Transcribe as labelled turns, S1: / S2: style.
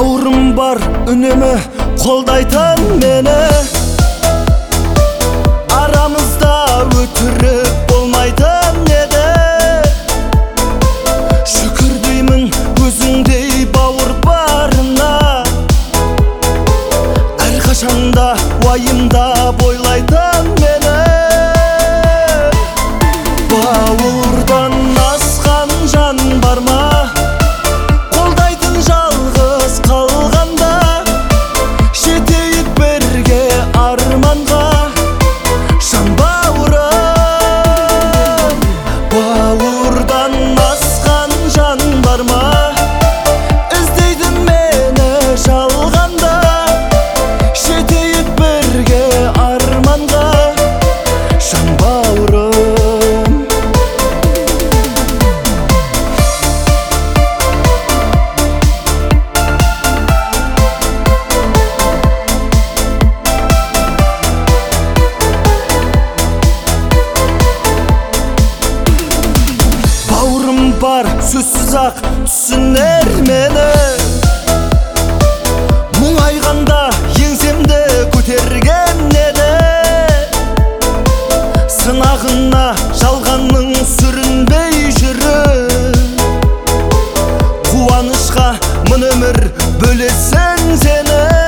S1: Бауырым бар үнемі қолдайтын мені, арамызда өтірік болмайтын еді. Шүкір деймін өзіңдей бауыр барына, әрқашанда уайымда бойлайтын мені. Бауырдан асқан жан бар ма, қолдайтын жалғыз қалғанда, жетейік бірге арманға, жан бауырым. Бауырдан асқан жан бар ма, іздейді мені жалғанда, жетейік бірге арманға, жан бауырым. Бауырым бар сөзсіз ақ түсінер мені, мұңайғанда еңсемді көтерген еді. Сынағына жалғанның сүрінбей жүріп, қуанышқа мың өмір бөлесің сені.